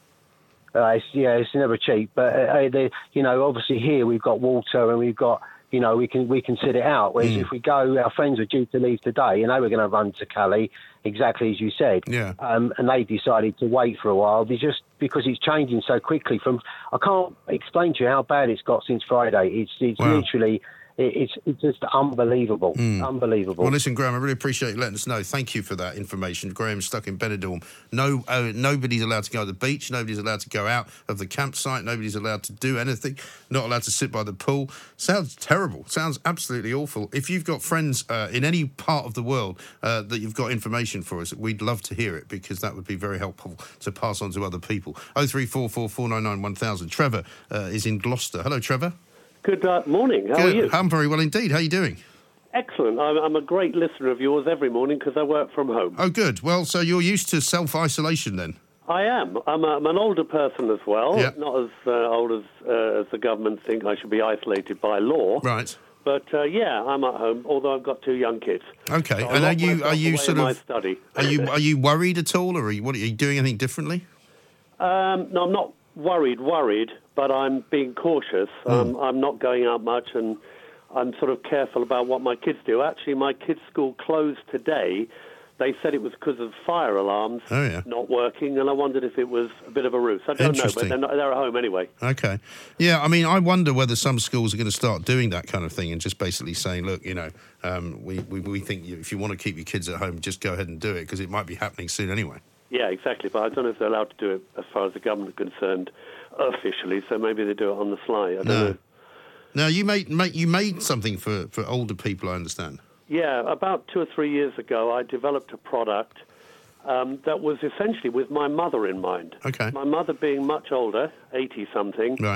Speaker 9: It's never cheap. But obviously here we've got water and we've got. We can sit it out. Whereas if we go, our friends are due to leave today, and they were going to run to Calais, exactly as you said.
Speaker 3: Yeah.
Speaker 9: And they decided to wait for a while, because it's changing so quickly. I can't explain to you how bad it's got since Friday. It's
Speaker 3: wow.
Speaker 9: literally. It's just unbelievable. Unbelievable.
Speaker 3: Well, listen, Graham, I really appreciate you letting us know. Thank you for that information. Graham's stuck in Benidorm. Nobody's allowed to go to the beach. Nobody's allowed to go out of the campsite. Nobody's allowed to do anything. Not allowed to sit by the pool. Sounds terrible. Sounds absolutely awful. If you've got friends in any part of the world that you've got information for us, we'd love to hear it, because that would be very helpful to pass on to other people. 0344 499 1000. Trevor is in Gloucester. Hello, Trevor.
Speaker 10: Good morning. How are you?
Speaker 3: I'm very well indeed. How are you doing?
Speaker 10: Excellent. I'm a great listener of yours every morning because I work from home.
Speaker 3: Oh, good. Well, so you're used to self-isolation then?
Speaker 10: I am. I'm an older person as well, not as old as the government think I should be isolated by law.
Speaker 3: Right.
Speaker 10: But, I'm at home, although I've got 2 young kids.
Speaker 3: Okay.
Speaker 10: So
Speaker 3: and are you sort of...
Speaker 10: study.
Speaker 3: Are you worried at all, or are you doing anything differently?
Speaker 10: No, I'm not worried, but I'm being cautious. I'm not going out much, and I'm sort of careful about what my kids do. Actually, my kids' school closed today. They said it was because of fire alarms not working, and I wondered if it was a bit of a ruse. I don't know, but they're at home anyway.
Speaker 3: Okay. Yeah, I mean, I wonder whether some schools are going to start doing that kind of thing and just basically saying, look, we think if you want to keep your kids at home, just go ahead and do it, because it might be happening soon anyway. Yeah,
Speaker 10: exactly, but I don't know if they're allowed to do it as far as the government is concerned officially, so maybe they do it on the sly. I don't know.
Speaker 3: Now, you made something for older people, I understand. Yeah,
Speaker 10: about 2 or 3 years ago, I developed a product that was essentially with my mother in mind.
Speaker 3: Okay.
Speaker 10: My mother being much older, 80-something,
Speaker 3: right,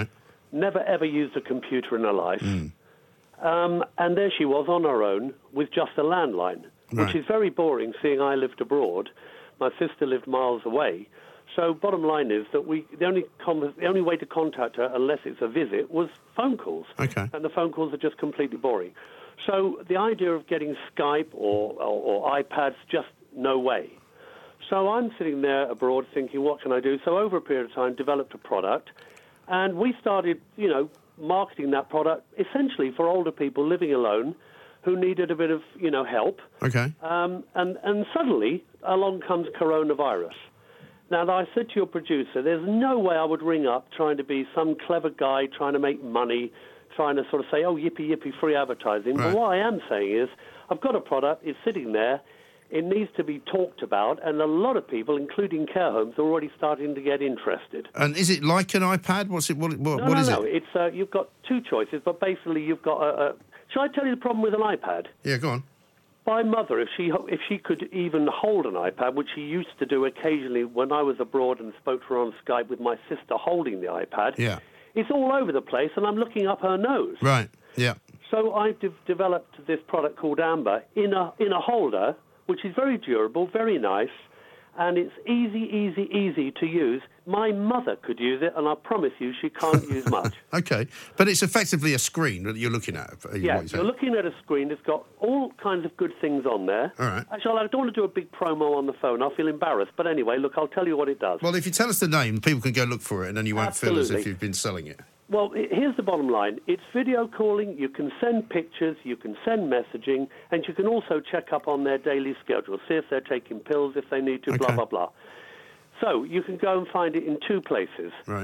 Speaker 10: never ever used a computer in her life. And there she was on her own with just a landline, which is very boring, seeing I lived abroad. My sister lived miles away. So bottom line is that the only way to contact her, unless it's a visit, was phone calls.
Speaker 3: Okay.
Speaker 10: And the phone calls are just completely boring. So the idea of getting Skype or iPads, just no way. So I'm sitting there abroad thinking, what can I do? So over a period of time, developed a product, and we started, marketing that product essentially for older people living alone who needed a bit of, help.
Speaker 3: Okay.
Speaker 10: And suddenly along comes coronavirus. Now, I said to your producer, there's no way I would ring up trying to be some clever guy trying to make money, trying to sort of say, oh, yippee, yippee, free advertising. Right. But what I am saying is, I've got a product, it's sitting there, it needs to be talked about, and a lot of people, including care homes, are already starting to get interested.
Speaker 3: And is it like an iPad? What is it?
Speaker 10: No. It's you've got two choices, but basically you've got a... Shall I tell you the problem with an iPad?
Speaker 3: Yeah, go on.
Speaker 10: My mother, if she could even hold an iPad, which she used to do occasionally when I was abroad and spoke to her on Skype with my sister holding the iPad, it's all over the place, and I'm looking up her nose.
Speaker 3: Right, yeah.
Speaker 10: So I've developed this product called Amber in a holder, which is very durable, very nice, and it's easy to use. My mother could use it, and I promise you she can't use much.
Speaker 3: Okay, but it's effectively a screen that you're looking at.
Speaker 10: Yeah, you're looking at a screen. It's got all kinds of good things on there.
Speaker 3: All right.
Speaker 10: Actually, I don't want to do a big promo on the phone. I'll feel embarrassed. But anyway, look, I'll tell you what it does.
Speaker 3: Well, if you tell us the name, people can go look for it, and then you won't feel as if you've been selling it.
Speaker 10: Well, here's the bottom line. It's video calling, you can send pictures, you can send messaging, and you can also check up on their daily schedule, see if they're taking pills, if they need to, blah, blah, blah. So you can go and find it in two places.
Speaker 3: Right.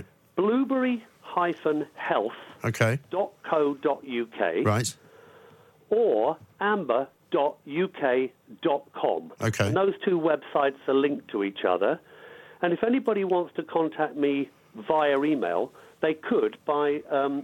Speaker 10: Blueberry-health.co.uk.
Speaker 3: Right.
Speaker 10: Or amber.uk.com.
Speaker 3: Okay.
Speaker 10: And those two websites are linked to each other. And if anybody wants to contact me via email, they could by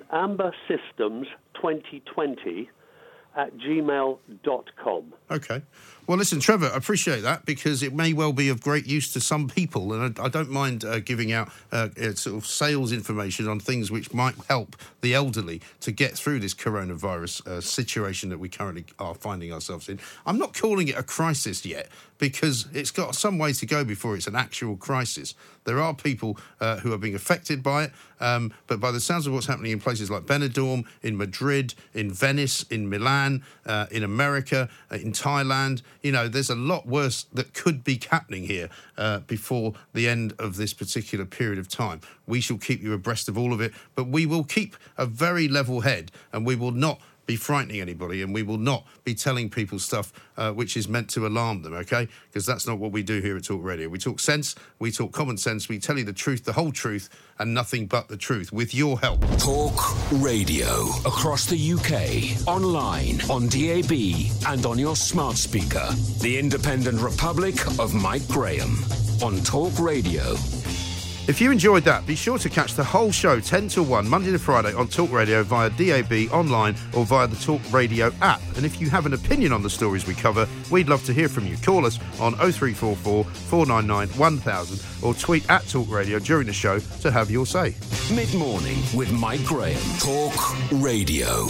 Speaker 10: ambersystems2020@gmail.com.
Speaker 3: Okay. Well, listen, Trevor, I appreciate that because it may well be of great use to some people, and I don't mind giving out sort of sales information on things which might help the elderly to get through this coronavirus situation that we currently are finding ourselves in. I'm not calling it a crisis yet because it's got some way to go before it's an actual crisis. There are people who are being affected by it, but by the sounds of what's happening in places like Benidorm, in Madrid, in Venice, in Milan, in America, in Thailand, there's a lot worse that could be happening here before the end of this particular period of time. We shall keep you abreast of all of it, but we will keep a very level head, and we will not be frightening anybody, and we will not be telling people stuff which is meant to alarm them, OK? Because that's not what we do here at Talk Radio. We talk sense, we talk common sense, we tell you the truth, the whole truth, and nothing but the truth, with your help.
Speaker 2: Talk Radio. Across the UK, online, on DAB, and on your smart speaker. The Independent Republic of Mike Graham on Talk Radio.
Speaker 3: If you enjoyed that, be sure to catch the whole show 10 till 1, Monday to Friday on Talk Radio via DAB, online or via the Talk Radio app. And if you have an opinion on the stories we cover, we'd love to hear from you. Call us on 0344 499 1000 or tweet at Talk Radio during the show to have your say.
Speaker 2: Mid-morning with Mike Graham. Talk Radio.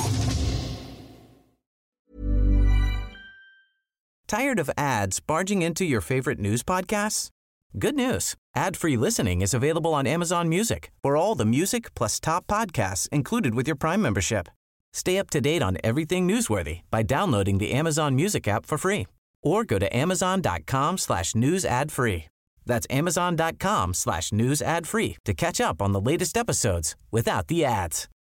Speaker 1: Tired of ads barging into your favorite news podcasts? Good news. Ad-free listening is available on Amazon Music for all the music plus top podcasts included with your Prime membership. Stay up to date on everything newsworthy by downloading the Amazon Music app for free or go to amazon.com/news ad free. That's amazon.com/news ad free to catch up on the latest episodes without the ads.